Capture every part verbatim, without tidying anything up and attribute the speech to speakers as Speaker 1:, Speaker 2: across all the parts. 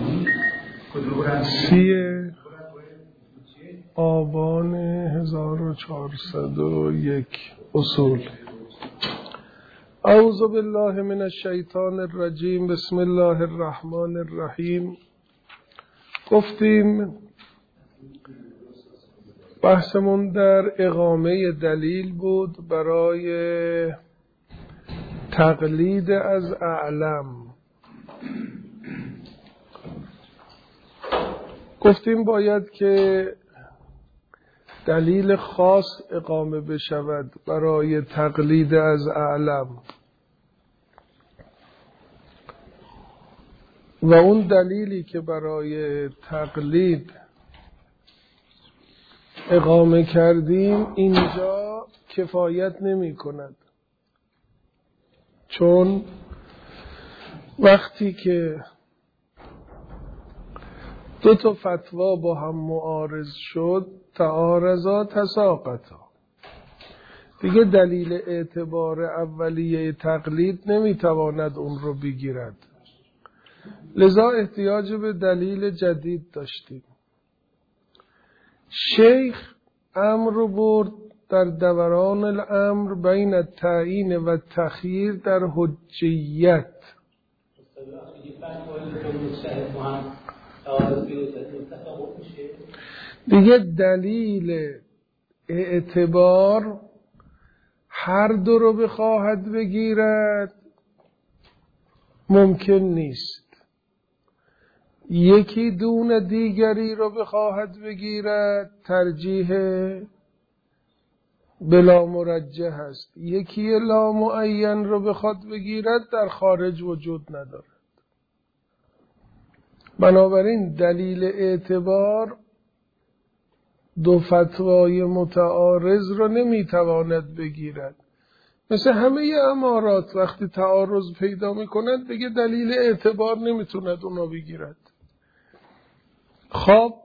Speaker 1: سی آبان هزار و چهارصد و یک اصول. اعوذ بالله من الشیطان الرجیم. بسم الله الرحمن الرحیم. گفتیم بحثمون در اقامه دلیل بود برای تقلید از اعلم. گفتیم باید که دلیل خاص اقامه بشود برای تقلید از اعلم و اون دلیلی که برای تقلید اقامه کردیم اینجا کفایت نمی کند، چون وقتی که دو تا فتوا با هم معارض شد تعارضا تساقطا، دیگه دلیل اعتبار اولیه تقلید نمیتواند اون رو بگیرد، لذا احتیاج به دلیل جدید داشتیم. شیخ امر رو برد در دوران الامر بین التعیین و تخییر در حجیت. دیگه دلیل اعتبار هر دو رو بخواهد بگیرد ممکن نیست، یکی دون دیگری رو بخواهد بگیرد ترجیح بلا مرجح است، یکی لا معین رو بخواد بگیرد در خارج وجود ندارد. بنابراین دلیل اعتبار دو فتوای متعارض رو نمیتواند بگیرد. مثل همه امارات وقتی تعارض پیدا میکند دیگه دلیل اعتبار نمیتوند اونا بگیرد. خب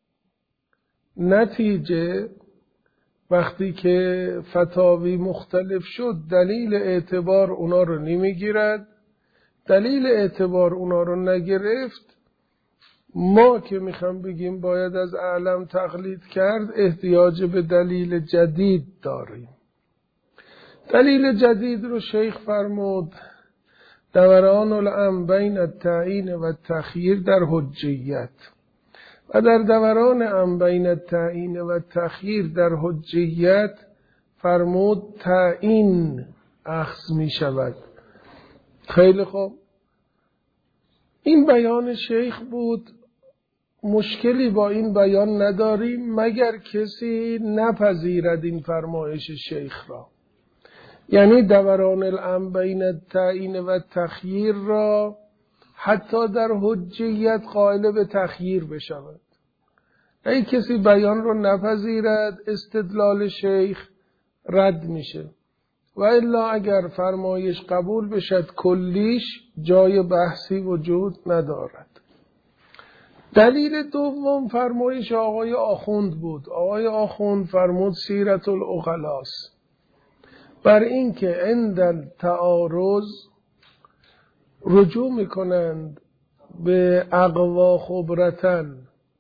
Speaker 1: نتیجه وقتی که فتاوی مختلف شد دلیل اعتبار اونا رو نمیگیرد، دلیل اعتبار اونا رو نگرفت، ما که میخوام بگیم باید از اعلم تقلید کرد احتیاج به دلیل جدید داریم. دلیل جدید رو شیخ فرمود دوران الامر بین التعیین و تخییر در حجیت، و در دوران امر بین التعیین و تخییر در حجیت فرمود تعیین اخذ می شود. خیلی خوب، این بیان شیخ بود. مشکلی با این بیان نداریم مگر کسی نپذیرد این فرمایش شیخ را، یعنی دوران الامر بین التعیین و تخییر را حتی در حجیت قائل به تخییر بشود. اگه کسی بیان رو نپذیرد استدلال شیخ رد میشه، و الا اگر فرمایش قبول بشد کلیش جای بحثی وجود ندارد. دلیل دوم فرمایش آقای آخوند بود. آقای آخوند فرمود سیرت العقلاس، بر این که عند التعارض رجوع میکنند به اقوا خبرتن.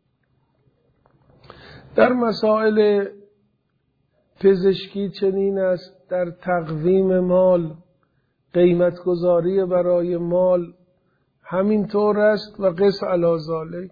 Speaker 1: در مسائل پزشکی چنین است، در تقویم مال، قیمت گذاری برای مال همین طور است و قس علی ذالک.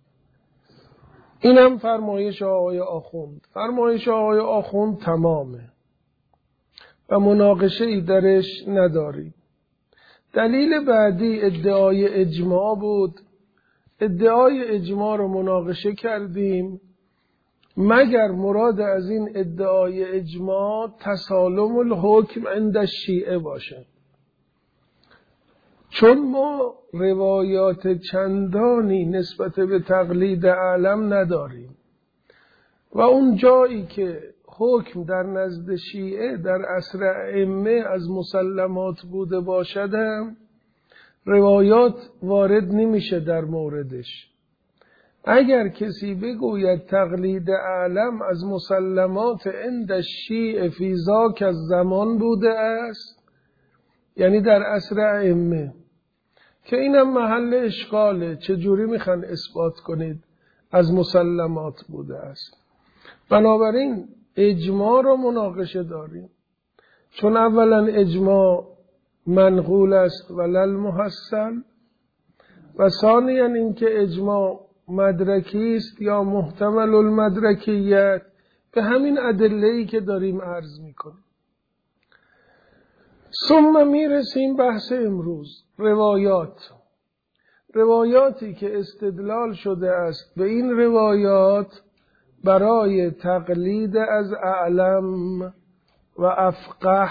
Speaker 1: اینم فرمایش آقای آخوند. فرمایش آقای آخوند تمامه و مناقشه ای درش نداریم. دلیل بعدی ادعای اجماع بود. ادعای اجماع رو مناقشه کردیم، مگر مراد از این ادعای اجماع تسالم الحکم عند الشیعه باشه، چون ما روایات چندانی نسبت به تقلید اعلم نداریم و اون جایی که حکم در نزد شیعه در عصر ائمه از مسلمات بوده باشدم روایات وارد نمیشه در موردش. اگر کسی بگوید تقلید اعلم از مسلمات عند الشیعه فی ذاک از زمان بوده است، یعنی در عصر ائمه، که اینم محل اشکاله، چجوری میخوان اثبات کنید از مسلمات بوده است. بنابراین اجماع رو مناقشه داریم، چون اولا اجماع منقول است ولل محصل، و ثانیا اینکه اجماع مدرکی است یا محتمل المدرکیت به همین ادله‌ای که داریم عرض میکنیم. ثم میرسیم بحث امروز، روایات. روایاتی که استدلال شده است به این روایات برای تقلید از اعلم و افقه.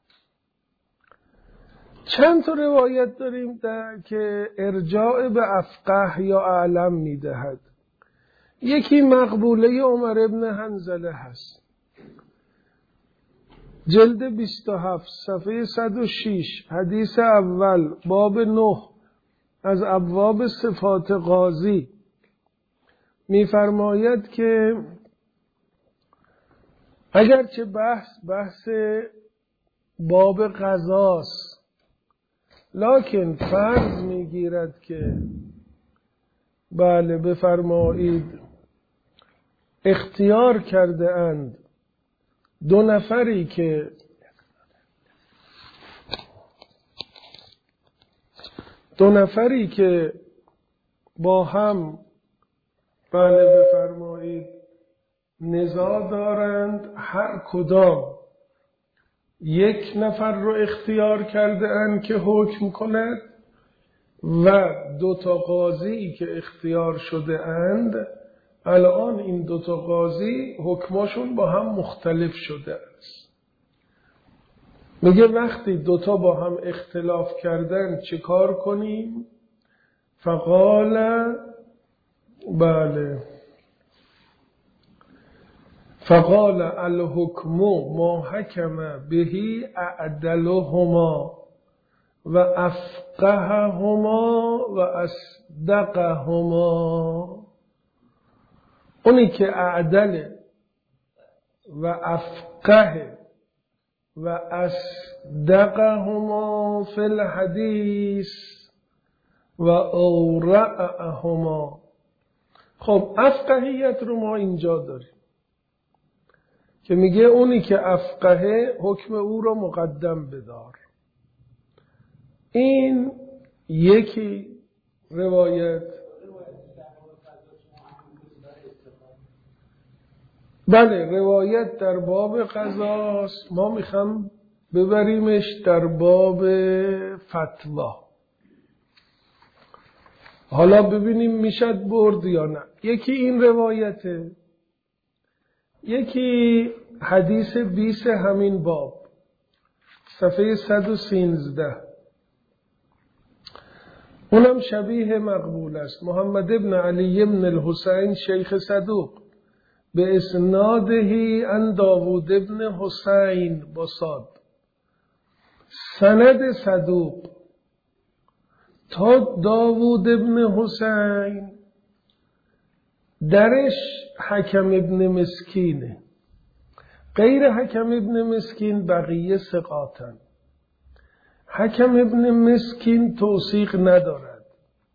Speaker 1: چند تا روایت داریم در که ارجاع به افقه یا اعلم میدهد. یکی مقبوله عمر ابن حنظله هست، جلد بیست و هفت صفحه صد و شش، حدیث اول باب نه از ابواب صفات قاضی می‌فرماید که اگرچه بحث بحث باب قضاست، لکن فرض میگیرد که بله بفرمایید اختیار کرده اند دو نفری که دو نفری که با هم بله بفرمایید نزاع دارند، هر کدام یک نفر رو اختیار کرده اند که حکم کند و دو تا قاضی که اختیار شده اند، الان این دو تا قاضی حکماشون با هم مختلف شده است. میگه وقتی دو تا با هم اختلاف کردن چه کار کنیم؟ فقال بله فقال الحکم ما حکم بهی اعدلهما و افقههما و اصدقهما. اونی که اعدل و افقه و اصدقهما فی الحدیث و اورعهما. خب افقهیت رو ما اینجا داریم که میگه اونی که افقهه حکم او رو مقدم بدار. این یکی روایت. بله روایت در باب قضاست، ما میخوام ببریمش در باب فتوا. حالا ببینیم میشد برد یا نه. یکی این روایته، یکی حدیث بیست همین باب صفحه صد و سیزده، اونم شبیه مقبول است. محمد ابن علی ابن الحسین شیخ صدوق به اسنادهی ان داوود ابن حسین بصاد، سند صدوق تا داوود ابن حسین، درش حکم ابن مسکینه، غیر حکم ابن مسکین بقیه ثقاتن. حکم ابن مسکین توثیق ندارد،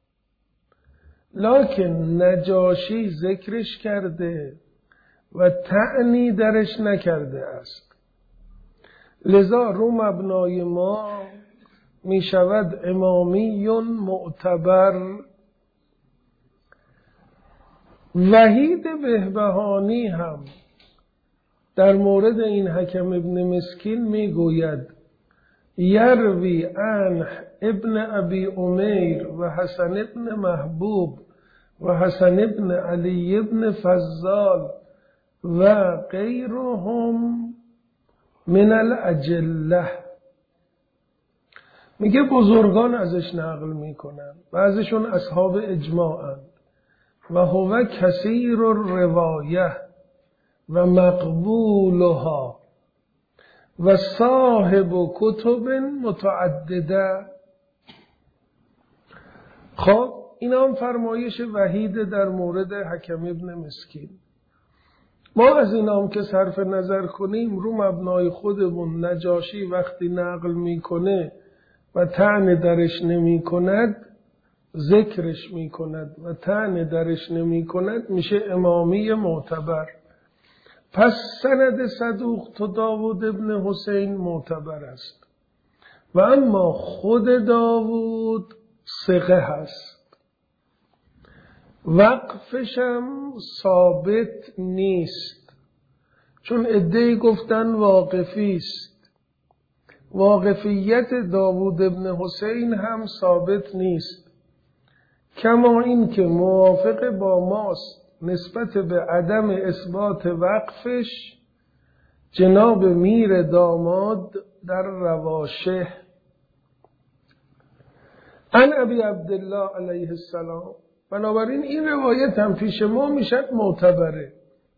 Speaker 1: لکن نجاشی ذکرش کرده و طعنی درش نکرده است، لذا رو مبنای ما می شود امامی معتبر. وحید بهبهانی هم در مورد این حکم ابن مسکین می گوید یروی عن ابن ابی امیر و حسن ابن محبوب و حسن ابن علی ابن فضال و غیرهم من الاجله. میگه بزرگان ازش نقل میکنن، بعضیشون اصحاب اجماعند و هو کثیر الروایه و مقبولها و صاحب کتب متعدده. خب این هم فرمایش وحید در مورد حکم ابن مسکین. ما از این هم که صرف نظر کنیم رو مبنای خودمون، نجاشی وقتی نقل میکنه و طعن درش نمی کند ذکرش می کند و طعن درش نمی کند میشه امامی معتبر. پس سند صدوق تا داوود ابن حسین معتبر است و اما خود داوود ثقه هست. وقفش هم ثابت نیست، چون عده‌ای گفتن واقفی است. واقفیت داوود ابن حسین هم ثابت نیست، کما این که موافق با ماست نسبت به عدم اثبات وقفش جناب میر داماد در رواشه. عن ابی عبدالله علیه السلام. بنابراین این روایت هم پیش ما میشد معتبره.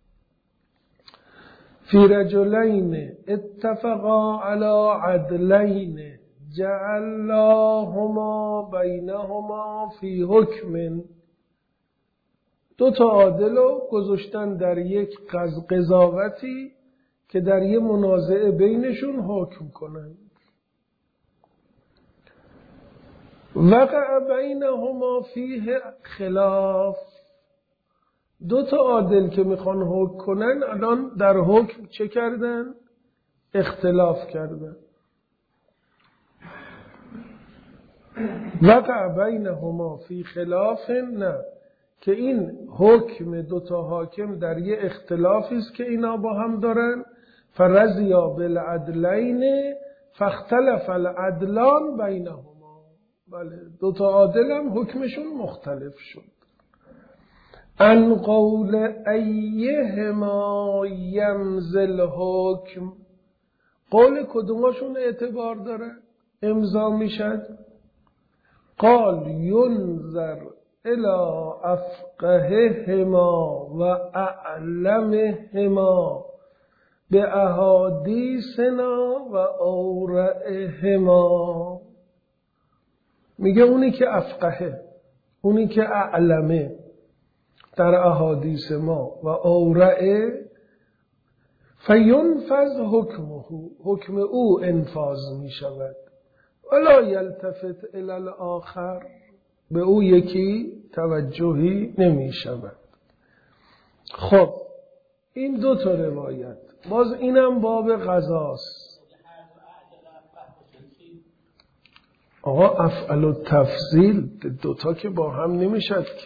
Speaker 1: فی رجلین اتفقا علی عدلین جعل اللهما بینهما فی حکم. دو تا عادل رو گذاشتن در یک قضاوتی که در یک منازعه بینشون حکم کنند. وقع بینهما فیه خلاف. دو تا عادل که میخوان حکم کنن الان در حکم چه کردن؟ اختلاف کردن. وقع بینهما فی خلاف، نه که این حکم دو تا حاکم در یه اختلافی است که اینا با هم دارن. فرضیا بالعدلین فاختلف العدلان بینهما. بله، دو تا عادل هم حکمشون مختلف شد. ان قول ایهما یمزل حکم. قول کدومشون اعتبار داره؟ امضا میشد. قال ینظر الی افقههما و اعلمهما به احادیثنا و اورعهما. میگه اونی که افقهه، اونی که اعلمه در احادیث ما و اورعه، فینفذ حکمه، حکم او انفاذ می شود. ولا یلتفت الی الاخر، به او یکی توجهی نمی شود. خب این دو تا روایت، باز اینم باب قضاست. آقا افعل و تفضیل دوتا که با هم نمیشد که.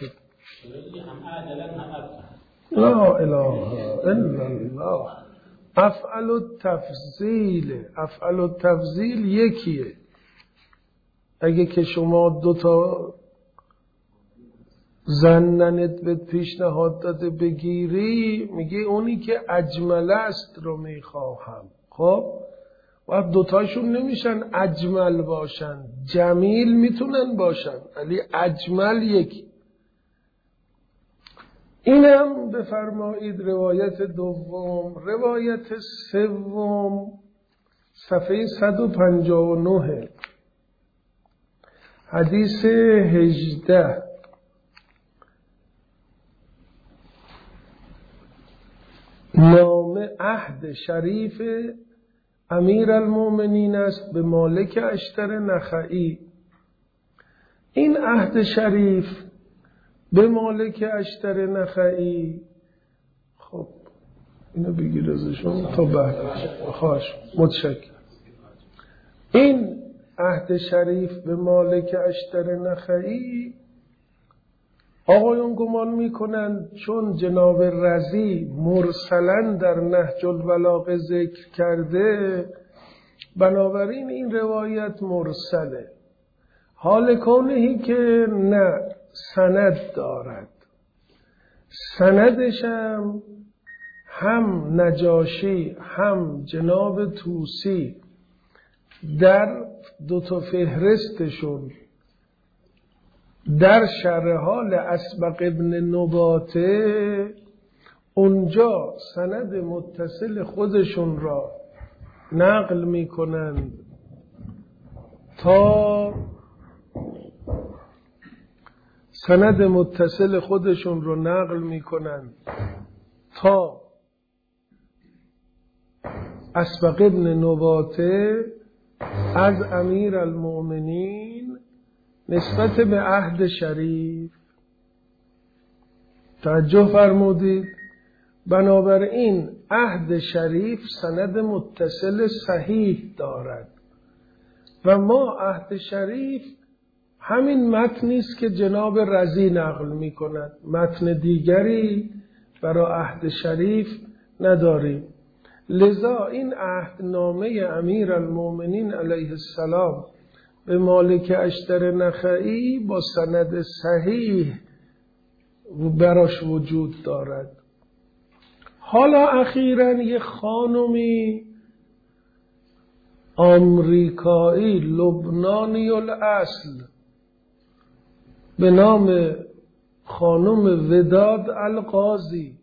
Speaker 1: لا اله الا الله. افعل و تفضیل، افعل و تفضیل یکیه. اگه که شما دوتا زننت به پیشنهاد داده بگیری، میگه اونی که اجمل است رو میخواهم. خب و دوتاشون نمیشن اجمل باشن، جمیل میتونن باشن ولی اجمل یکی. اینم بفرمایید روایت دوم. روایت سوم صفحه صد و پنجاه و نه، حدیث هجده. نام عهد شریف امیر المومنین است به مالک اشتر نخعی. این عهد شریف به مالک اشتر نخعی، خب اینو بگیر ازشون تا بعد خواهش متشکرم. این عهد شریف به مالک اشتر نخعی آقایون گمان میکنند چون جناب رضی مرسلن در نهج البلاغه ذکر کرده، بنابراین این روایت مرسله. حال کونهی که نه، سند دارد. سندش هم هم نجاشی هم جناب طوسی در دو تا فهرستشون در شرح حال اسبق ابن نباته اونجا سند متصل خودشون را نقل می کنند تا سند متصل خودشون رو نقل می کنند تا اسبق ابن نباته از امیر المؤمنین نسبت به عهد شریف. توجه فرمودید؟ بنابراین عهد شریف سند متصل صحیح دارد و ما عهد شریف همین متنی است که جناب رضی نقل می کند، متن دیگری برای عهد شریف نداریم. لذا این عهدنامه امیر المؤمنین علیه السلام به مالک اشتر نخعی با سند صحیح براش وجود دارد. حالا اخیراً یه خانمی آمریکایی لبنانی الاصل به نام خانم وداد القاضی،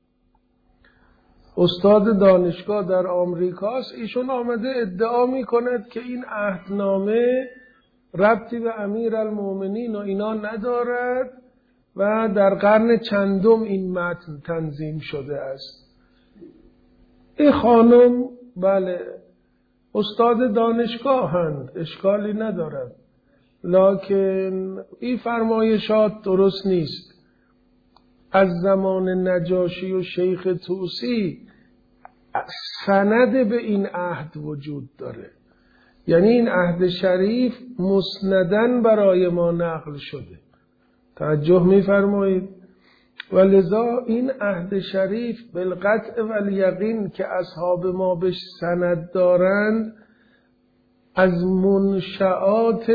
Speaker 1: استاد دانشگاه در آمریکاست، ایشون آمده ادعا می کند که این عهدنامه ربطی به امیر المؤمنین و اینا ندارد و در قرن چندم این متن تنظیم شده است. این خانم بله استاد دانشگاه هند، اشکالی ندارد، لکن این فرمایشات درست نیست. از زمان نجاشی و شیخ طوسی سند به این عهد وجود داره، یعنی این عهد شریف مسندن برای ما نقل شده. توجه می‌فرمایید؟ و لذا این عهد شریف بالقطع و الیقین که اصحاب ما بهش سند دارند از منشآت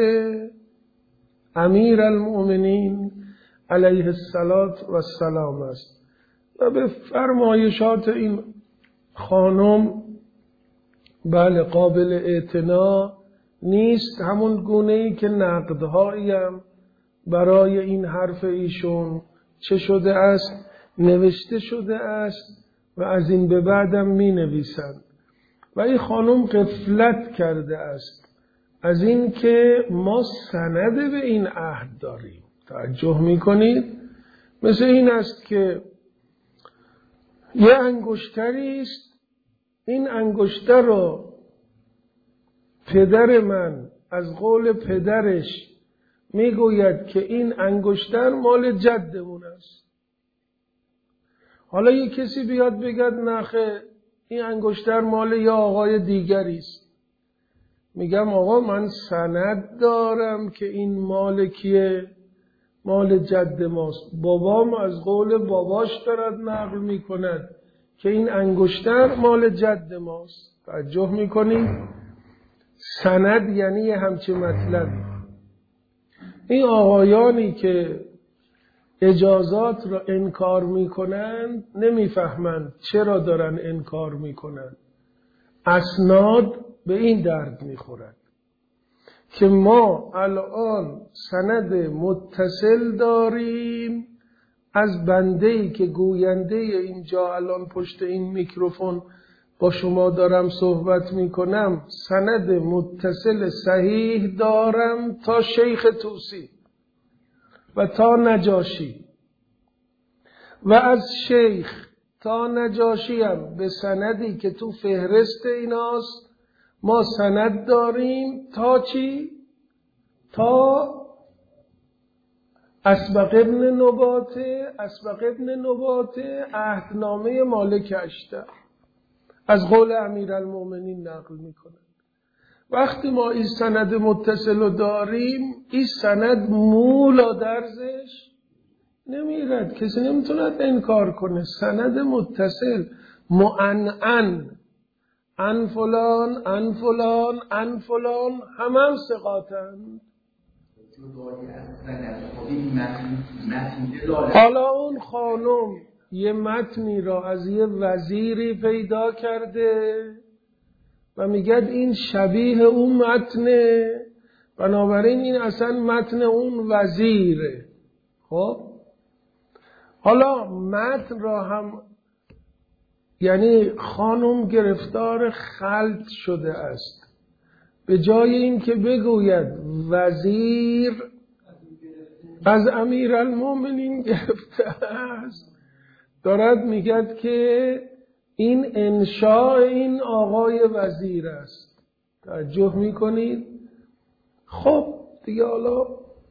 Speaker 1: امیر المؤمنین علیه السلام است و به فرمایشات این خانم بله قابل اعتنا نیست، همون گونه‌ای که نقدهایی هم برای این حرف ایشون چه شده است، نوشته شده است و از این به بعدم می نویسند. و این خانم غفلت کرده است از این که ما سند به این عهد داریم. توجه می کنید؟ مثل این است که یه انگشتری است، این انگشتر رو پدر من از قول پدرش میگوید که این انگشتر مال جدمون است. حالا یه کسی بیاد بگد نخه این انگشتر مال یه آقای دیگری است. میگم آقا من سند دارم که این مال کیه؟ مال جد ماست. بابام از قول باباش دارد نقل میکند که این انگشتر مال جد ماست. توجه میکنید؟ سند یعنی همچین مطلبی. این آقایانی که اجازات را انکار میکنند نمیفهمند چرا دارن انکار میکنند. اسناد به این درد میخورد که ما الان سند متصل داریم از بنده‌ای که گوینده اینجا الان پشت این میکروفون با شما دارم صحبت میکنم، سند متصل صحیح دارم تا شیخ طوسی و تا نجاشی و از شیخ تا نجاشی هم به سندی که تو فهرست ایناست ما سند داریم تا چی؟ تا اسبق ابن نباته. اسبق ابن نباته عهدنامه مالک اشتر از قول امیرالمؤمنین نقل میکنند. وقتی ما این سند متصل رو داریم، این سند مولا درزش نمیرد، کسی نمیتوند انکار کنه. سند متصل معنعن ان فلان ان فلان ان فلان هم هم ثقاتند. حالا اون خانم یه متنی را از یه وزیری پیدا کرده و میگد این شبیه اون متنه، بنابراین این اصلا متن اون وزیره. خب حالا متن را هم یعنی خانم گرفتار خلط شده است. به جای این که بگوید وزیر از امیرالمؤمنین گرفته است، دارد میگد که این انشاء این آقای وزیر است. توجه میکنید؟ خب دیگه حالا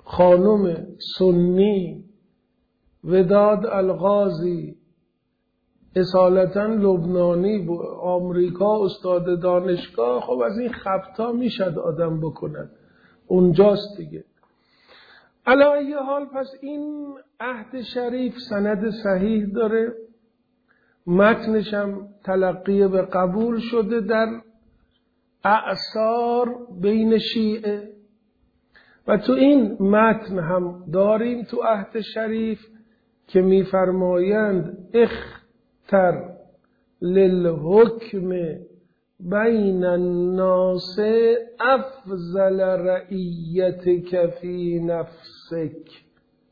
Speaker 1: خانم سنی وداد الغازی اصالتا لبنانی بود، آمریکا استاد دانشگاه، خب از این خبطا میشد آدم بکند، اونجاست دیگه. علی ای حال پس این عهد شریف سند صحیح داره، متنش هم تلقی به قبول شده در اعصار بین شیعه و تو این متن هم داریم تو عهد شریف که میفرمایند اختر للحکم بین الناس افضل رعیتک فی نفسک.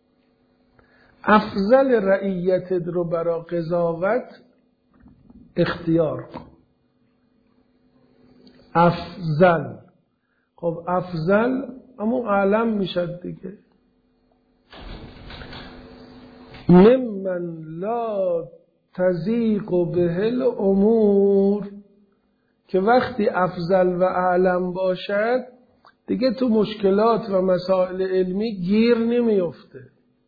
Speaker 1: افضل رعیتت رو برای قضاوت اختیار کن. افضل، خب افضل اما اعلم میشد دیگه. ممن لا تضیق به الامور، که وقتی افضل و اعلم باشد دیگه تو مشکلات و مسائل علمی گیر نمیفته.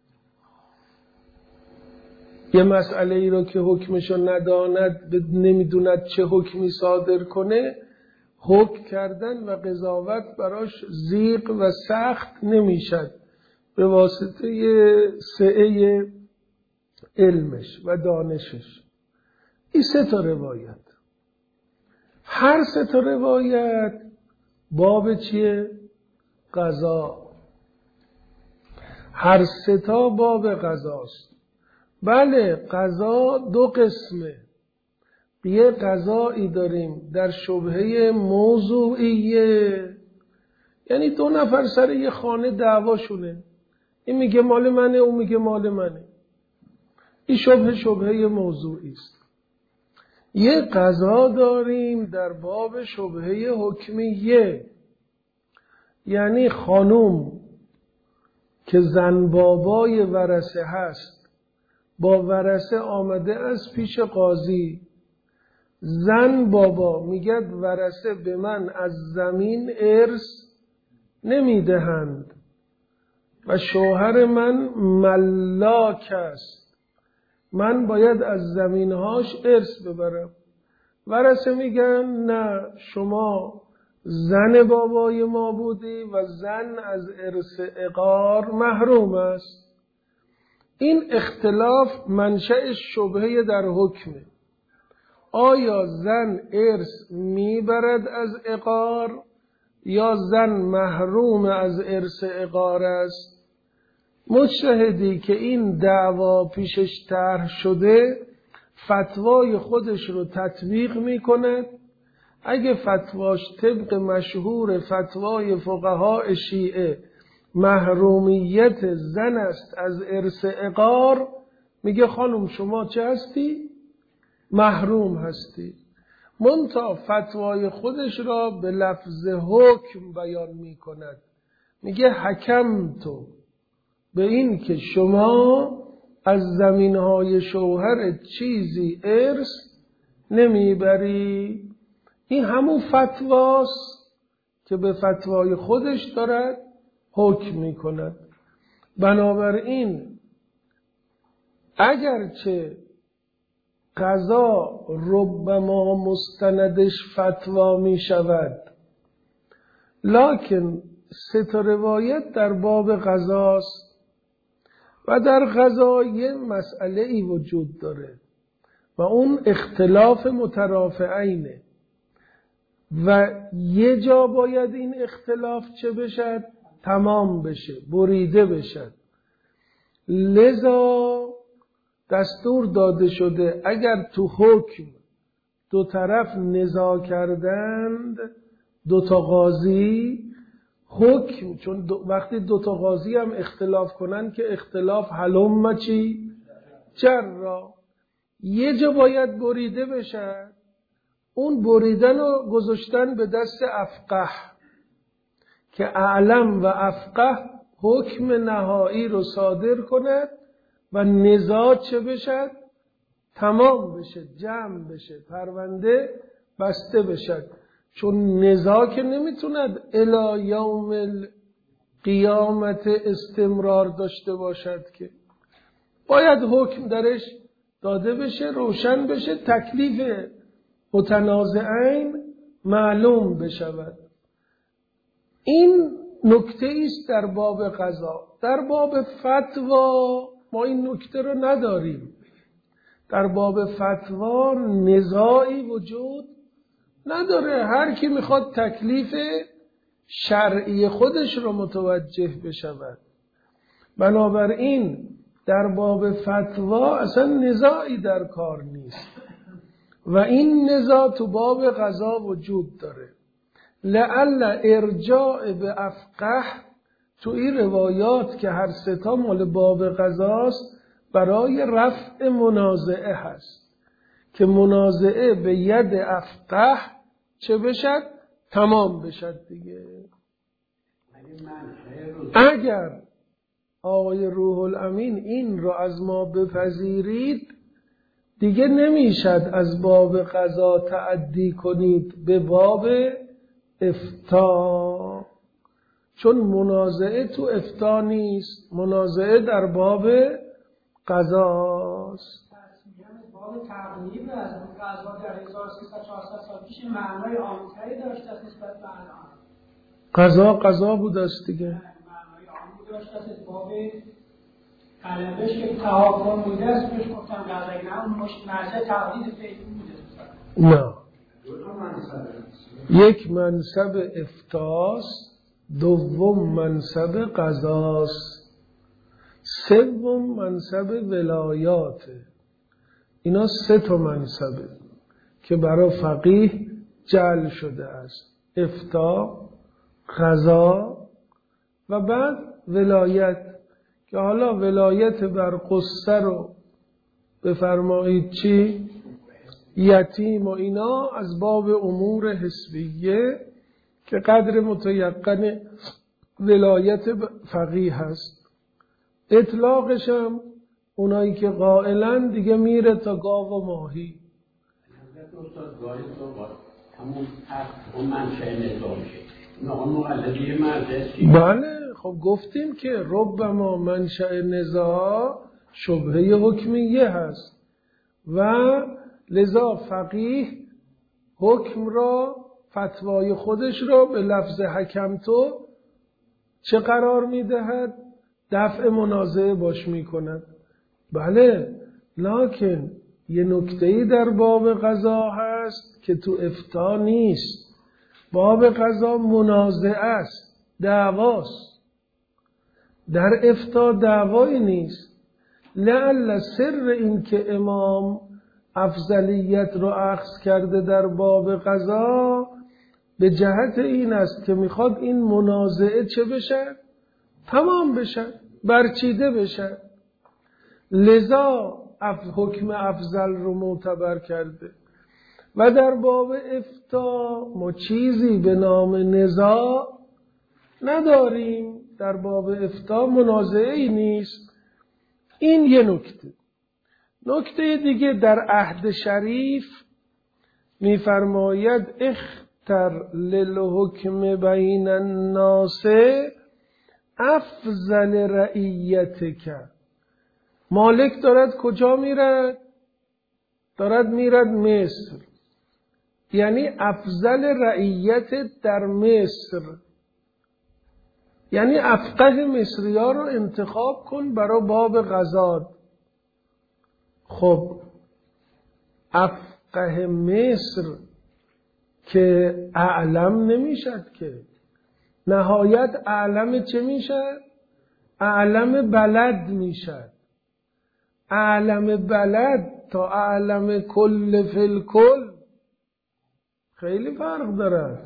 Speaker 1: یه مسئله ای رو که حکمشو نداند، نمیدوند چه حکمی صادر کنه، حکم کردن و قضاوت براش ضیق و سخت نمیشد به واسطه سعه علمش و دانشش. این سه تا روایت، هر سه تا روایت باب چیه؟ قضا. هر سه تا باب قضاست. بله قضا دو قسمه. یه قضایی داریم در شبهه موضوعیه، یعنی دو نفر سر یه خانه دعواشونه، این میگه مال منه، اون میگه مال منه، این شبهه شبهه موضوعی است. یه قضا داریم در باب شبهه حکمیه، یعنی خانوم که زن بابای ورثه هست، با ورثه آمده از پیش قاضی، زن بابا میگه ورثه به من از زمین ارث نمیدهند و شوهر من ملاک است، من باید از زمینهاش ارث ببرم. ورثه میگن نه، شما زن بابای ما بودی و زن از ارث عقار محروم است. این اختلاف منشأ شبهه در حکمه. آیا زن ارث میبرد از عقار یا زن محروم از ارث عقار است؟ مجتهدی که این دعوا پیشش طرح شده فتوای خودش رو تطبیق میکند. اگه فتواش طبق مشهور فتوای فقهای شیعه محرومیت زن است از ارث عقار، میگه خانم شما چه هستی؟ محروم هستی. منتها فتوای خودش را به لفظ حکم بیان میکند، میگه حکم تو به این که شما از زمینهای شوهر چیزی ارث نمیبری. این همون فتواست که به فتوای خودش دارد حکم میکند. بنابراین اگرچه قضا ربما مستندش فتوا می شود، لکن سه تا روایت در باب قضاست و در قضا یه مسئله ای وجود داره و اون اختلاف مترافعینه و یه جا باید این اختلاف چه بشد؟ تمام بشه، بریده بشد. لذا دستور داده شده اگر تو حکم دو طرف نزاع کردند، دو تا قاضی، حکم چون دو وقتی دو تا قاضی هم اختلاف کنن که اختلاف حلم چی؟ جرا. یه جا باید بریده بشن، اون بریدن رو گذاشتن به دست افقه که اعلم و افقه حکم نهایی رو صادر کند و نزاع چه بشد؟ تمام بشه، جمع بشه، پرونده بسته بشد. چون نزاع که نمیتوند الی یوم قیامت استمرار داشته باشد که باید حکم درش داده بشه، روشن بشه، تکلیف متنازعین معلوم بشود. این نکته است در باب قضا. در باب فتوا ما این نکته رو نداریم. در باب فتوا نزاعی وجود نداره. هر کی میخواد تکلیف شرعی خودش رو متوجه بشود. بنابراین در باب فتوا اصلا نزاعی در کار نیست و این نزاع تو باب قضا وجود داره. لعل ارجاع به افقه تو این روایات که هر ستا مال باب قضاست برای رفع منازعه هست که منازعه به ید افقه چه بشد؟ تمام بشد دیگه. اگر آقای روح الامین این رو از ما بپذیرید دیگه نمیشد از باب قضا تعدی کنید به باب افتاء، چون منازعه تو افتاء نیست، منازعه در باب قضاست.
Speaker 2: باب تقلیب از قضا در هزار و سیصد تا چهارصد سال پیش معنای عام‌تری داشته است نسبت به الان.
Speaker 1: قضا قضا بوده است دیگه.
Speaker 2: معنای عامی داشته است. باب قلبش که تحاکم بوده است بهش گفتم قضایی نه اون مرجع تقلید فعلی بوده.
Speaker 1: نه. یک منصب افتاست، دوم منصب قضاست، سوم منصب ولایاته. اینا سه تا منصبه که برای فقیه جعل شده است: افتاء، قضا و بعد ولایت، که حالا ولایت بر قصه رو بفرمایید چی؟ یتیم و اینا از باب امور حسبیه که قدر متیقن ولایت فقیه هست. اطلاقش هم اونایی که قائلن دیگه میره تا گاو و ماهی.
Speaker 3: استاد گاهی تو همون اون منشأ نظام شه نه اون مقلدی مرجعی.
Speaker 1: بله خب گفتیم که ربما منشأ نزاع شبهه حکمیه هست و لذا فقیه حکم را، فتوای خودش را به لفظ حکم تو چه قرار میدهد؟ دفع منازعه باش میکند. بله، لکن یه نکته‌ای در باب قضا هست که تو افتاء نیست. باب قضا منازعه است، دعواست. در افتاء دعوایی نیست. لعل سر این که امام افضلیت رو اخذ کرده در باب قضا به جهت این است که میخواد این منازعه چه بشه؟ تمام بشه، برچیده بشه. لذا حکم افضل رو معتبر کرده و در باب افتاء ما چیزی به نام نزاع نداریم. در باب افتاء منازعه‌ای نیست. این یه نکته. نکته دیگه در عهد شریف میفرماید اختر للحکم بین الناس افضل رعیتک. مالک دارد کجا میرد؟ دارد میرد مصر. یعنی افضل رعیت در مصر، یعنی افقه مصری ها رو انتخاب کن برای باب قضا. خب افقه مصر که اعلم نمیشد که، نهایت اعلم چه میشد؟ اعلم بلد میشد. اعلم بلد تا اعلم کل فی الکل خیلی فرق داره.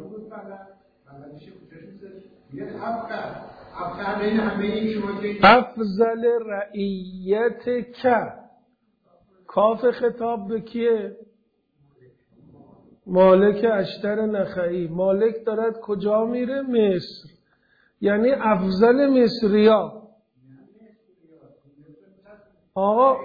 Speaker 1: افضل رعیت که کاف خطاب به کیه؟ مالک اشتر نخعی. مالک دارد کجا میره؟ مصر. یعنی افضل مصریا. آقا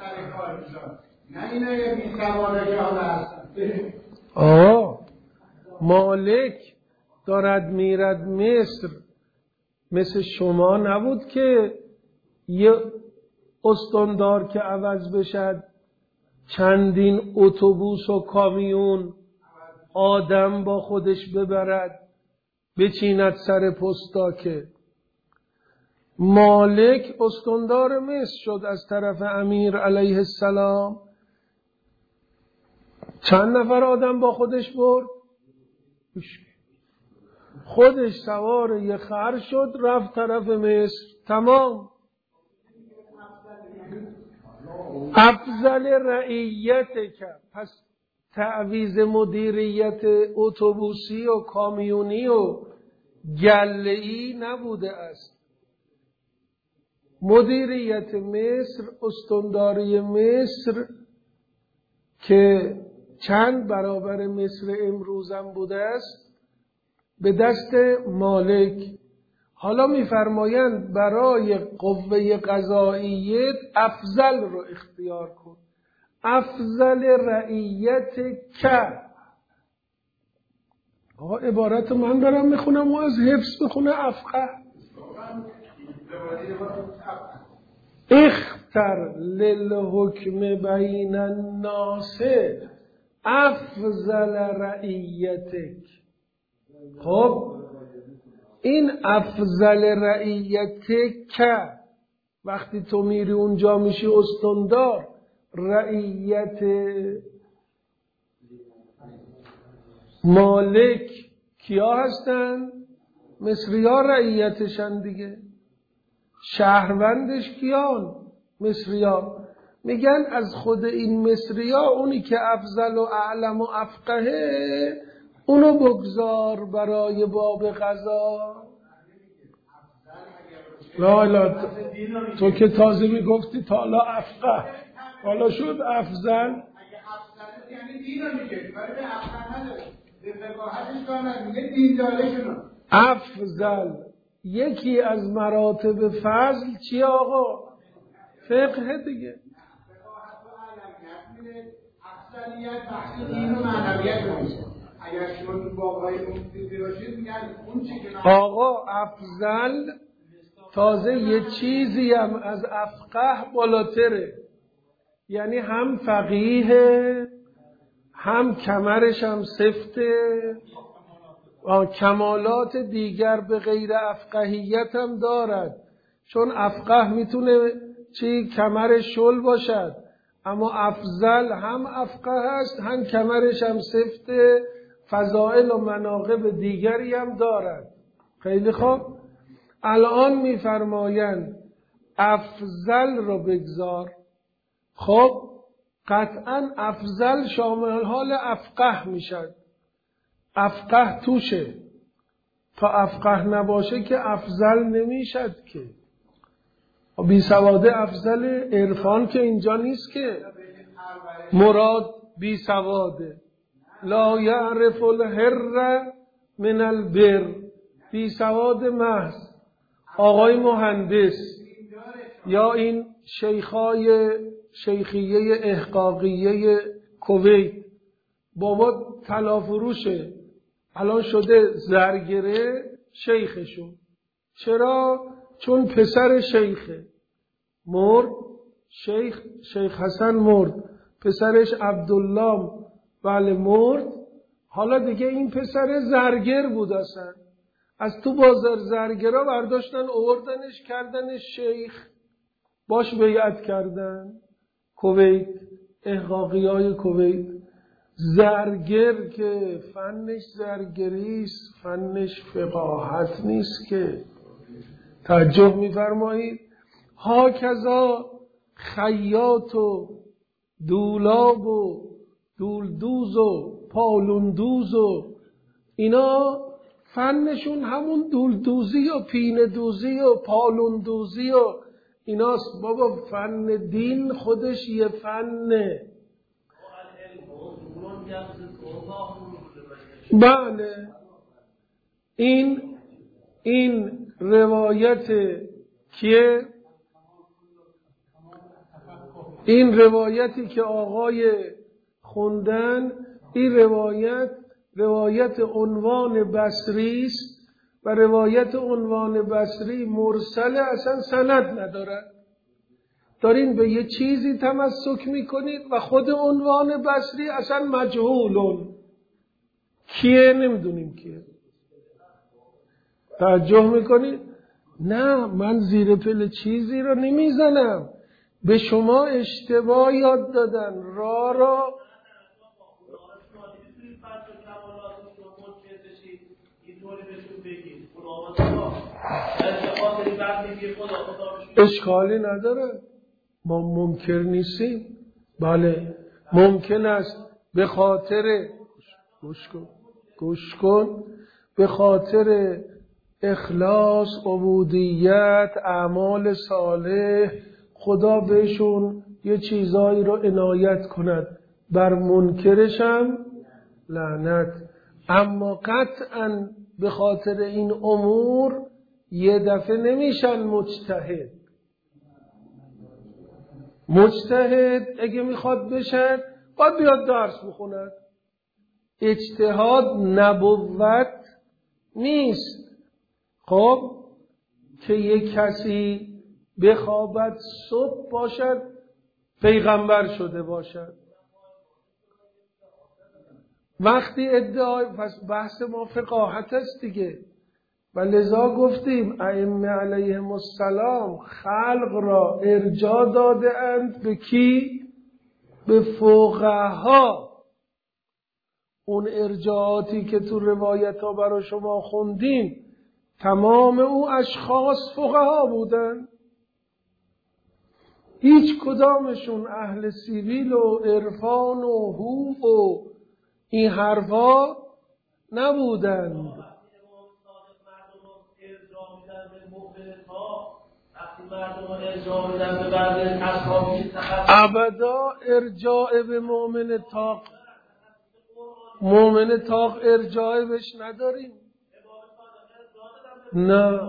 Speaker 1: آقا مالک دارد میرد مصر، مثل شما نبود که یه استاندار که عوض بشد چندین اتوبوس و کامیون آدم با خودش ببرد بچیند سر پستا. که مالک استاندار مصر شد از طرف امیر علیه السلام. چند نفر آدم با خودش برد؟ خودش سوار یه خر شد رفت طرف مصر. تمام. افضل رعیت که پس تعویض مدیریت اتوبوسی و کامیونی و گله‌ای نبوده است. مدیریت مصر، استانداری مصر که چند برابر مصر امروزم بوده است به دست مالک. حالا میفرمایند برای قوه قضاییه افضل رو اختیار کن. افضل رعیت که آقا عبارت من دارم میخونم و از حفظ بخونه افقه. اختر للحکم بین الناس افضل رعیتک. خب این افضل رعیتک وقتی تو میری اونجا میشی استاندار، رعیت مالک کیا هستن؟ مصری ها رعیتشن دیگه. شهروندش کیان؟ مصری ها. میگن از خود این مصری ها اونی که افضل و اعلم و افقهه اونو بگذار برای باب قضا. لا لا تو که تازه میگفتی تا حالا افقه، حالا شد افضل.
Speaker 4: اگه افضل یعنی دین رو میگه، برای به افقه نداره، به فقاهتش کار میگه دین داره شنو.
Speaker 1: افضل یکی از مراتب فضل چی آقا؟ فقه دیگه.
Speaker 4: فقاهت و علمیت میده، افضلیت بخشی دین و معنویت میشه. اگر شما تو بابهای مفتی باشید میگن اون چی که
Speaker 1: آقا افضل تازه یه چیزی هم از افقه بالاتره، یعنی هم فقیه هم کمرش هم سفته، کمالات دیگر به غیر افقهیت هم دارد. چون افقه میتونه چی کمر شل باشد، اما افضل هم افقه هست هم کمرش هم سفته، فضائل و مناقب دیگری هم دارد. خیلی خوب. الان میفرمایند افضل رو بگذار. خب قطعا افضل شامل حال افقه میشد. افقه توشه، تا افقه نباشه که افضل نمیشد که. بی سواده افضل عرفان که اینجا نیست که مراد بی سواده. لا یعرف الحر من البر، بی سواد محض. آقای مهندس یا این شیخای شیخیه احقاقیه کویت، بابا طلافروشه، الان شده زرگره شیخشون. چرا؟ چون پسر شیخه مرد، شیخ شیخ حسن مرد، پسرش عبدالله بله مرد. حالا دیگه این پسر زرگر بود، اصلا از تو بازار زرگرا برداشتن آوردنش کردنش شیخ، باش بیعت کردن. کویت، احقاقی های کویت. زرگر که فنش زرگریست، فنش فقاهت نیست که. توجه می‌فرمایید؟ ها کذا خیاط و دولاب و دولدوز و پالوندوز و اینا فنشون همون دولدوزی و پینه دوزی و پالوندوزی و ایناست. بابا فن دین خودش یه فنه. بله این این روایت که این روایتی که آقای خوندن، این روایت روایت عنوان بصری است و روایت عنوان بصری مرسل اصلا سند ندارد. دارین به یه چیزی تمسک میکنید و خود عنوان بصری اصلا مجهولون، کیه نمیدونیم کیه. توجه میکنید؟ نه، من زیر پل چیزی رو نمیزنم، به شما اشتباه یاد دادن را را. اشکالی نداره، ما منکر نیستیم. بله ممکن است به خاطر گوش کن گوش کن به خاطر اخلاص، عبودیت، اعمال صالح خدا بهشون یه چیزایی رو عنایت کند، بر منکرش هم لعنت. اما قطعاً به خاطر این امور یه دفعه نمیشن مجتهد. مجتهد اگه میخواد بشه باید بیاد درس بخوند. اجتهاد نبوت نیست. خب که یک کسی بخوابد صبح باشد پیغمبر شده باشد. وقتی ادعای، پس بحث ما فقاهت است دیگه، و لذا گفتیم ائمه علیهم السلام خلق را ارجاع داده اند به کی؟ به فقها. اون ارجاعاتی که تو روایت ها برای شما خوندیم تمام او اشخاص فقها بودن، هیچ کدامشون اهل سیویل و عرفان و حقوق و این حرفا نبودن. ابدا ارجاع به مؤمن تاق مؤمن تاق ارجاع بهش نداریم. نه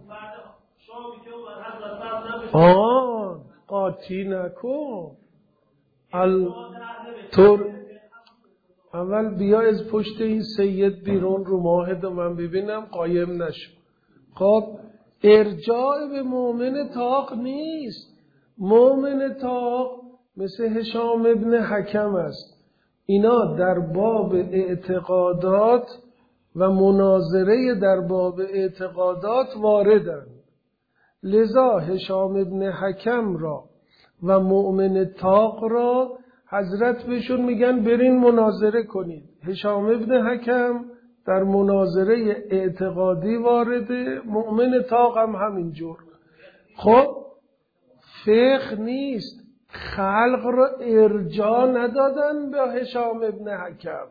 Speaker 1: آه قاطی نکن. ال... تر... اول بیا از پشت این سید بیرون رو ماهد و من ببینم قایم نشو. خب ارجاع به مؤمن تاق نیست. مؤمن تاق مثل هشام ابن حکم است. اینا در باب اعتقادات و مناظره در باب اعتقادات واردن. لذا هشام ابن حکم را و مؤمن تاق را حضرت بهشون میگن برین مناظره کنید. هشام ابن حکم در مناظره اعتقادی وارده، مؤمن تاق هم همینجور. خب فقه نیست. خلق را ارجاع ندادن به هشام ابن حکم.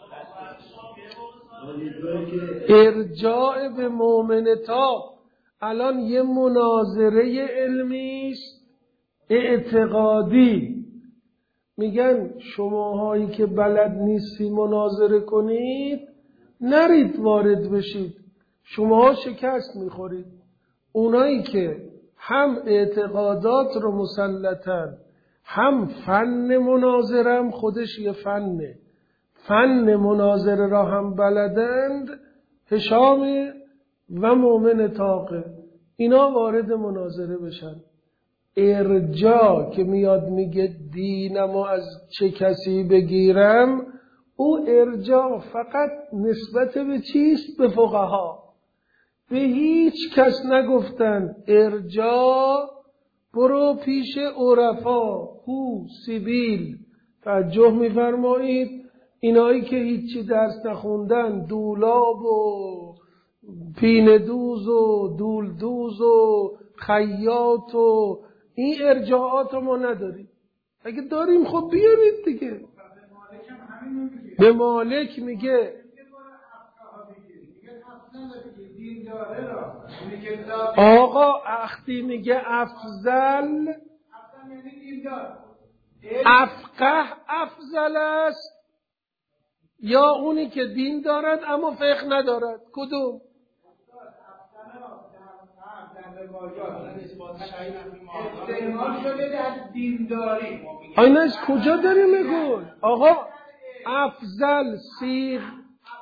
Speaker 1: ارجاع به مؤمن تاق الان یه مناظره علمی است اعتقادی. میگن شماهایی که بلد نیستی مناظره کنید نرید وارد بشید، شماها شکست میخورید. اونایی که هم اعتقادات رو مسلطن هم فن مناظره هم خودش یه فنه، فن مناظره را هم بلدند، هشام و مؤمن تاقه، اینا وارد مناظره بشن. ارجاع که میاد میگه دینمو از چه کسی بگیرم، او ارجاع فقط نسبت به چیست؟ به فقها. به هیچ کس نگفتن ارجاع برو پیش عرفا، هو سیبیل. توجه میفرمایید؟ اینایی که هیچی درس نخوندن، دولاب و پیندوز و دولدوز و خیاط و این ارجاعات ما نداریم. اگه داریم خب بیارید دیگه. به مالک میگه آقا اختی میگه افضل افقه افضل است یا اونی که دین دارد اما فقه ندارد؟ کدوم؟
Speaker 4: استعمال شده در دینداری.
Speaker 1: اینش کجا داری میگون؟ آقا افضل سیغ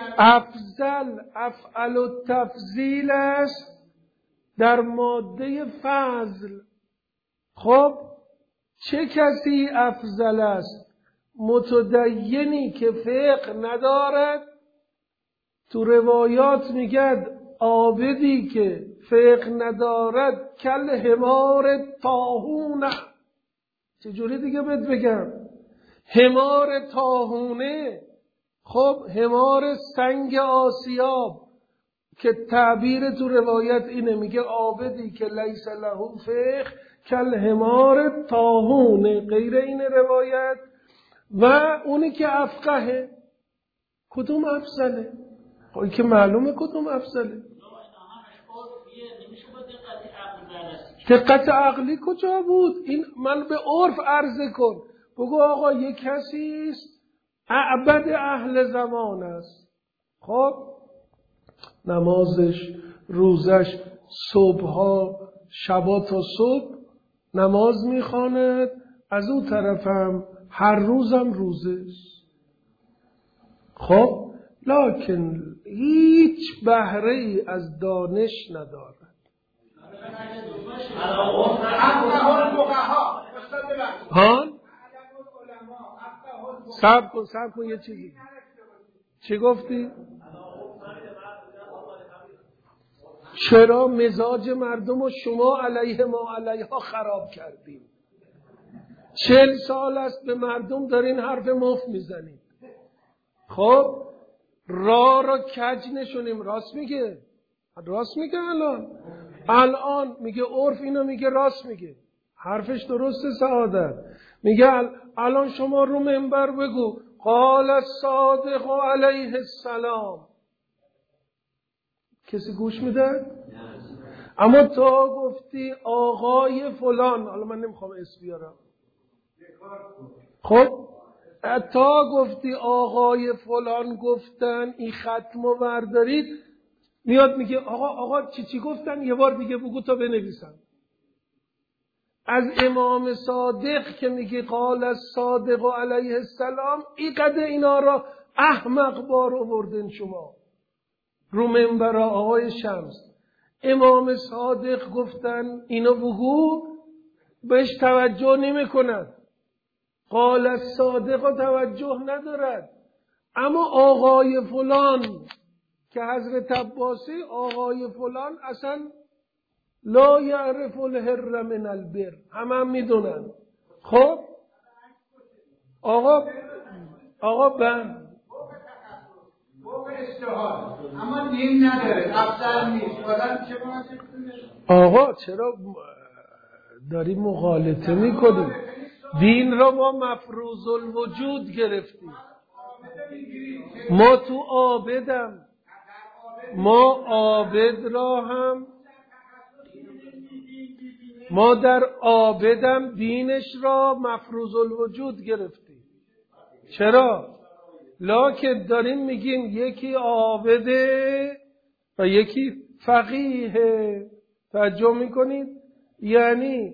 Speaker 1: افضل افعل و تفضیل است در ماده فضل. خب چه کسی افضل است؟ متدینی که فقه ندارد. تو روایات میگد عابدی که فقه ندارد کل حمار طاحونه. چجوری دیگه بهت بگم؟ حمار طاحونه. خب حمار سنگ آسیاب که تعبیر تو روایت اینه، میگه عابدی که لیس له فقه کل حمار طاحونه. غیر این روایت و اونی که افقهه کدوم افضله؟ خب که معلومه کدوم افضله. دقت عقلی کجا بود؟ این من به عرف عرضه کن. بگو آقا یک کسی است اعبد اهل زمان است. خب نمازش، روزش، صبحها شبا تا صبح نماز میخواند، از اون طرفم هر روزم روزه. خب لکن هیچ بهره ای از دانش ندارد. ها؟ صبر کن صبر کن یه چیزی. چی گفتی؟ چرا مزاج مردم و شما علیه ما علیها خراب کردیم؟ چهل سال است به مردم دارین حرف مفت میزنید. خب راه را کج نشونیم. راست میگه، راست میگه. الان الان میگه عرف اینو میگه، راست میگه، حرفش درسته. سعادت میگه الان شما رو منبر بگو قال الصادق علیه السلام، کسی گوش میده؟ اما تا گفتی آقای فلان، حالا من نمیخوام اسم بیارم، خب تا گفتی آقای فلان گفتن این ختمو بردارید، میاد میگه آقا آقا چی چی گفتن؟ یه بار دیگه بگو تا بنویسم. از امام صادق که میگه قال الصادق علیه السلام، این قدر اینا را احمق بار آوردن شما رو منبر. آقای شمس امام صادق گفتن اینو بگو، بهش توجه نمی کند. قال الصادق توجه ندارد. اما آقای فلان که حضرت عباسی، آقای فلان اصلا لا یعرف الهر من البر، همه هم میدونن. خب آقا آقا بند
Speaker 4: اما دین نداره، افسر نیست.
Speaker 1: آقا چرا داری مغالطه میکنی؟ دین را ما مفروض الوجود گرفتیم. ما تو عابدم، ما عابد را هم، ما در عابدم دینش را مفروض الوجود گرفتیم. چرا؟ لکن داریم میگیم یکی عابده و یکی فقیه. توجه میکنید؟ یعنی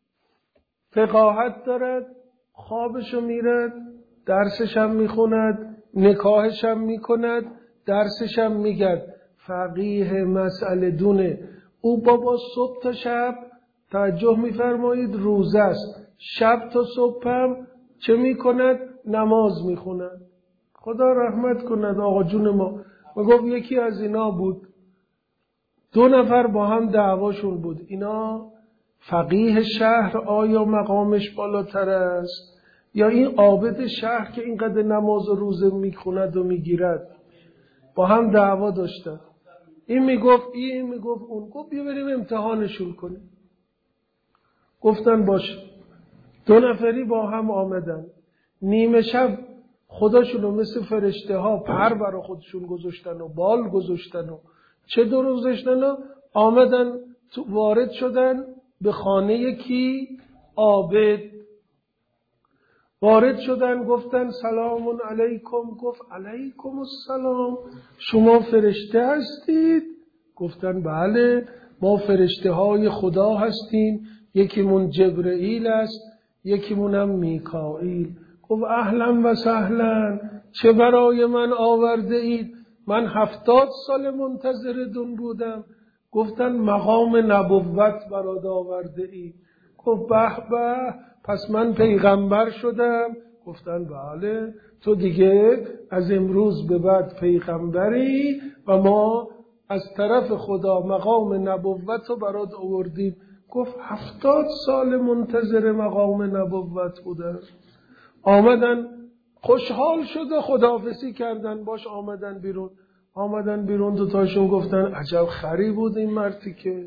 Speaker 1: فقاهت دارد، خوابشو میرد، درسش هم میخوند، نکاحش هم میکند، درسش هم میگرد. فقیه مسئله دونه. او بابا صبح تا شب، توجه میفرمایید، روزه است، شب تا صبح هم چه میکند؟ نماز میخوند. خدا رحمت کند آقا جون ما. ما گفت یکی از اینا بود، دو نفر با هم دعواشون بود. اینا فقیه شهر آیا مقامش بالاتر است یا این عابد شهر که اینقدر نماز و روزه میخوند و میگیرد؟ با هم دعوا داشتن. این میگفت این میگفت اون. گفت بیا بریم امتحانشون کنیم. گفتن باشه. دو نفری با هم آمدن. نیمه شب خودشونو مثل فرشته ها پر برا خودشون گذاشتن و بال گذاشتن و چه درو گذاشتن و آمدن تو، وارد شدن به خانه کی؟ عابد. وارد شدن گفتن سلام علیکم. گفت علیکم السلام، شما فرشته هستید؟ گفتن بله ما فرشته های خدا هستیم، یکیمون جبرئیل است، یکیمون هم میکائیل. گفت اهلا و سهلا، چه برای من آورده اید؟ من هفتاد سال منتظرتون بودم. گفتن مقام نبوت برات آورده ای. گفت به به، پس من پیغمبر شدم؟ گفتن بله، تو دیگه از امروز به بعد پیغمبری و ما از طرف خدا مقام نبوت رو برات آوردیم. گفت هفتاد سال منتظر مقام نبوت بودن. آمدن خوشحال شد و خداحافظی کردن باش، آمدن بیرون. آمدن بیرون دوتاشون گفتن عجب خری بود این مردی که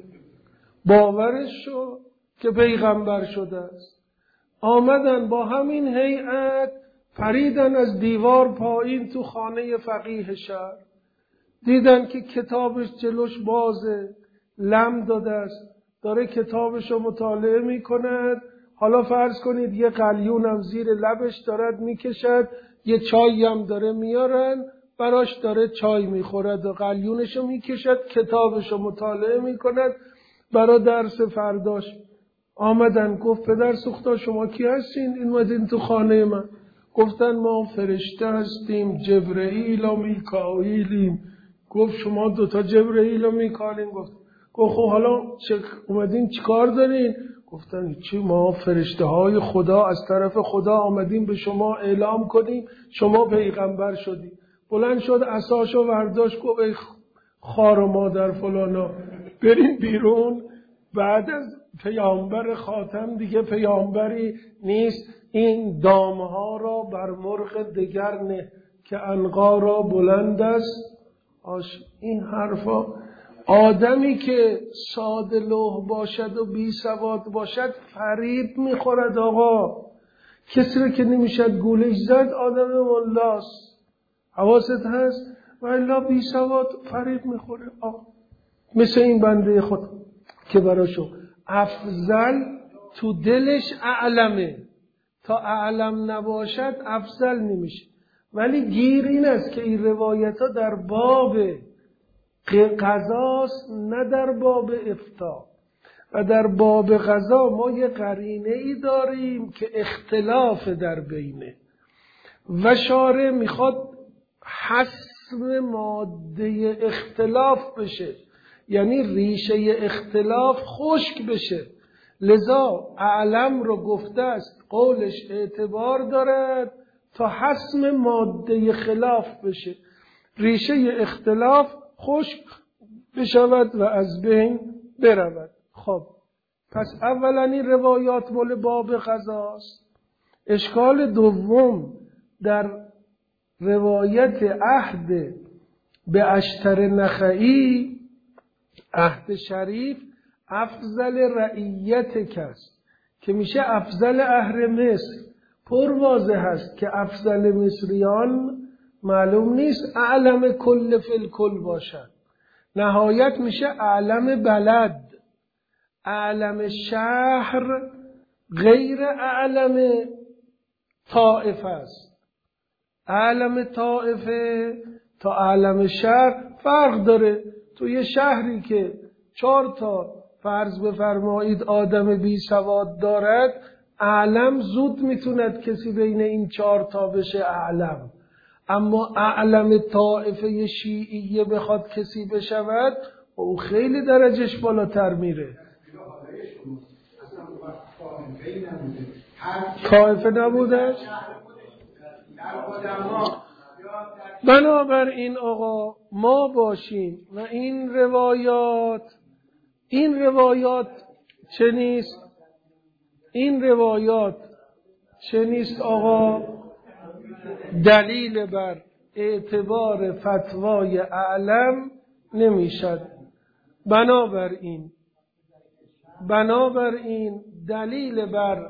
Speaker 1: باورش شد که پیغمبر شده است. آمدن با همین هیئت پریدن از دیوار پایین تو خانه فقیه شهر. دیدن که کتابش جلوش بازه، لم داده است، داره کتابش رو مطالعه می کند. حالا فرض کنید یه قلیون هم زیر لبش دارد میکشد، یه چایی هم داره میارن براش، داره چای میخورد و قلیونش رو میکشد، کتابش رو مطالعه میکند برای درس فرداش. آمدن گفت پدر سوختا شما کی هستین این اومدین تو خانه من؟ گفتن ما فرشته هستیم، جبرئیل و میکائیلیم. گفت شما دوتا جبرئیل و میکائیلین؟ گفت گفت خب حالا چه اومدین چیکار دارین؟ گفتن چی، ما فرشته های خدا از طرف خدا آمدیم به شما اعلام کنیم شما پیغمبر شدی. بلند شد عصاشو ورداشت گفت ای خار و مادر فلانا برین بیرون، بعد از پیامبر خاتم دیگه پیامبری نیست، این دامها را بر مرغ دگر نه که عنقا را بلند است. آش این حرفا. آدمی که ساده لوح باشد و بی سواد باشد فریب میخورد آقا. کسی رو که نمیشد گولش زد آدم ملاست، حواست هست؟ و الا بی سواد فریب میخوره آقا. مثل این بنده خود که براشو افضل تو دلش اعلمه، تا اعلم نباشد افضل نمیشه. ولی گیر این است که این روایت ها در باب قضاست نه در باب افتاء. و در باب قضا ما یه قرینه ای داریم که اختلاف در بینه و شارع میخواد حسم ماده اختلاف بشه، یعنی ریشه اختلاف خشک بشه. لذا اعلم رو گفته است قولش اعتبار دارد تا حسم ماده خلاف بشه، ریشه اختلاف خشک بشود و از بین برود. خب پس اولا این روایات مال باب قضاست. اشکال دوم در روایت عهد به اشتر نخعی، عهد شریف افضل رعیت کس که میشه افضل اهل مصر. پر واضح هست که افضل مصریان معلوم نیست اعلم کل فی کل باشد، نهایت میشه اعلم بلد. اعلم شهر غیر اعلم طائفه است. اعلم طائفه تا اعلم شهر فرق داره. تو یه شهری که چهار تا فرض بفرمایید آدم بی سواد دارد، اعلم زود میتوند کسی بین این چهار تا بشه اعلم. اما اعلم طائفه شیعیه بخواد کسی بشود او خیلی درجش بالاتر میره. طائفه نبوده. بنابراین آقا ما باشیم و این روایات این روایات چه نیست؟ این روایات چه نیست آقا؟ دلیل بر اعتبار فتوای اعلم نمیشد. بنابراین بنابراین دلیل بر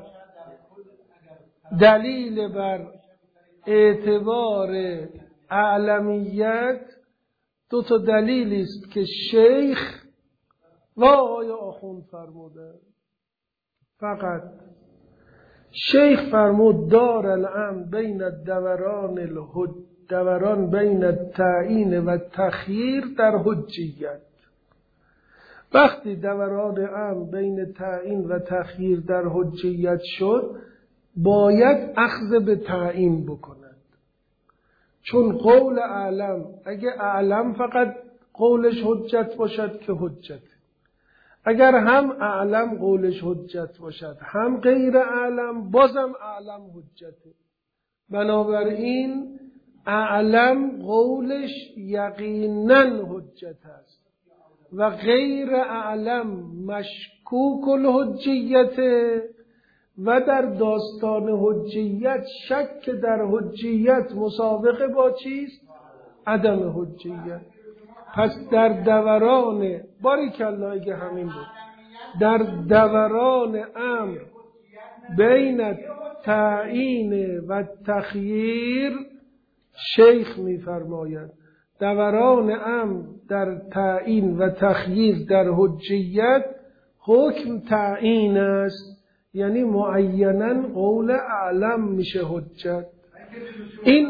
Speaker 1: دلیل بر اعتبار اعلمیت دو تا دلیلی است که شیخ و آقای آخوند فرموده. فقط شیخ فرمود دار الامر بین الدوران الحج دوران بین التعیین و تخییر در حجیت. وقتی دوران امر بین تعیین و تخییر در حجیت شد باید اخذ به تعیین بکند، چون قول اعلم، اگه اعلم فقط قولش حجت باشد که حجت، اگر هم اعلم قولش حجت باشد هم غیر اعلم بازم اعلم حجته. بنابراین اعلم قولش یقینا حجت است و غیر اعلم مشکوک الحجیت و در داستان حجیت شک در حجیت مسابقه با چیست؟ عدم حجیت. پس در دوران باریکالله اگه همین بود، در دوران امر بین تعیین و تخییر شیخ می‌فرماید دوران امر در تعیین و تخییر در حجیت حکم تعیین است، یعنی معینا قول اعلم میشه حجت. این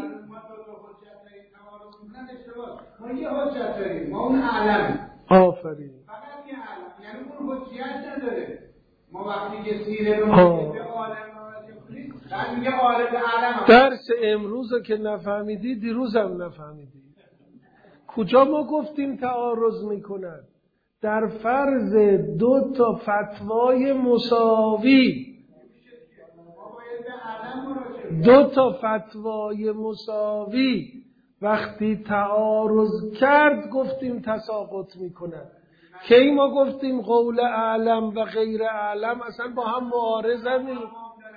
Speaker 4: ما یه حجت داریم، ما اون اعلم
Speaker 1: آفرین
Speaker 4: فقط یه اعلم، یعنی اون حجیت نداره. ما وقتی که سیره رو به عالم کنید بعد میگه عالم اعلم.
Speaker 1: درس امروز که نفهمیدی دیروزم نفهمیدی. کجا ما گفتیم تعارض میکند؟ در فرض دو تا فتوای مساوی، دو تا فتوای مساوی وقتی تعارض کرد گفتیم تساقط میکند. کی ما گفتیم قول اعلم و غیر اعلم اصلا با هم معارض هم نیست.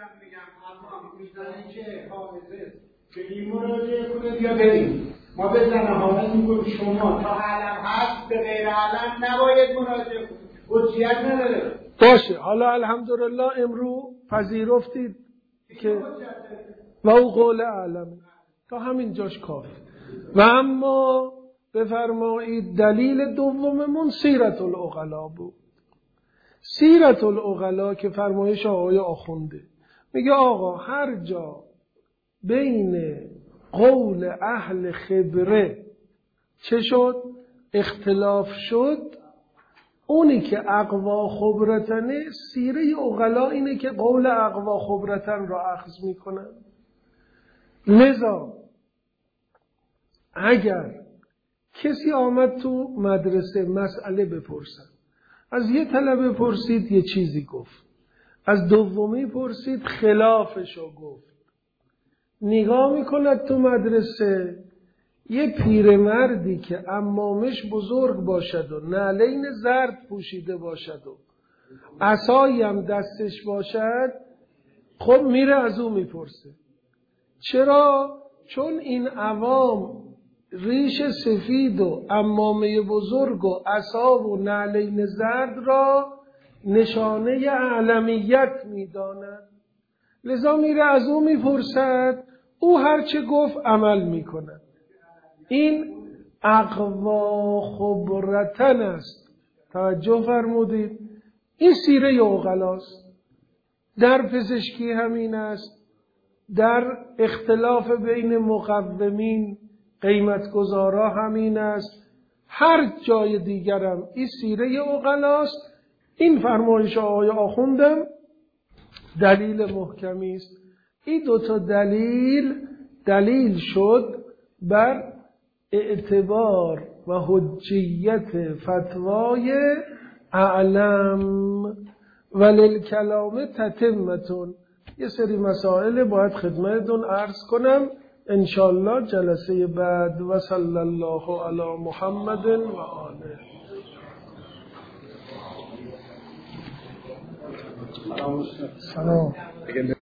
Speaker 4: که این مراجعه کنید یا بریم ما به زنه حالا میگویم شما تا علم هست به غیر علم نباید مراجعه کنید، حجیت نداره.
Speaker 1: باشه، حالا الحمدلله امرو پذیرفتید که و او قول اعلم تا همین جاش کافی. و اما بفرمایید دلیل دوممون سیرت العقلا بود. سیرت العقلا که فرمایش آقای آخونده میگه آقا هر جا بین قول اهل خبره چه شد؟ اختلاف شد، اونی که اقوا خبرتنه سیره عقلا اینه که قول اقوا خبرتن را اخذ میکنن. لذا اگر کسی آمد تو مدرسه مسئله بپرسد، از یه طلبه پرسید یه چیزی گفت، از دومی پرسید خلافشو گفت، نگاه میکند تو مدرسه یه پیرمردی که عمامش بزرگ باشد و نعلین زرد پوشیده باشد و عصایی هم دستش باشد، خب میره از او میپرسه. چرا؟ چون این عوام ریش سفید و عمامه بزرگ و عصا و نعلین زرد را نشانه اعلمیت میداند، لذا میره از او میپرسد، او هرچه گفت عمل میکند. این اقوا خبرتن است. توجه فرمودید؟ این سیره عقلاست. در پزشکی همین است، در اختلاف بین مقومین قیمتگزارا همین است، هر جای دیگرم این سیره عقلاست. این فرمایش آقای آخوندم دلیل محکمی است. این دوتا دلیل دلیل شد بر اعتبار و حجیت فتوای اعلم. وللکلام تتمتون. یه سری مسائل باید خدمتتون عرض کنم انشالله جلسه بعد. و صلی الله علی محمد و آله. سلام.